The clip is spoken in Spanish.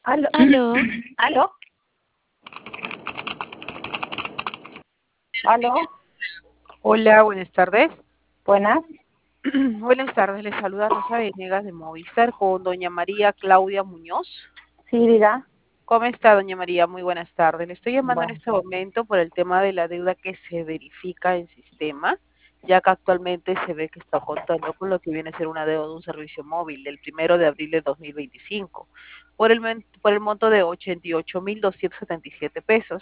Aló. Aló, Aló. Aló. Hola, buenas tardes. Buenas. Buenas tardes, les saluda Rosa Venegas de Movistar con doña María Claudia Muñoz. Sí, diga. ¿Cómo está, doña María? Muy buenas tardes. Le estoy llamando en Bueno, este momento por el tema de la deuda que se verifica en sistema, ya que actualmente se ve que está contando con lo que viene a ser una deuda de un servicio móvil del 1 de abril de 2025 por el monto de 88.277 pesos.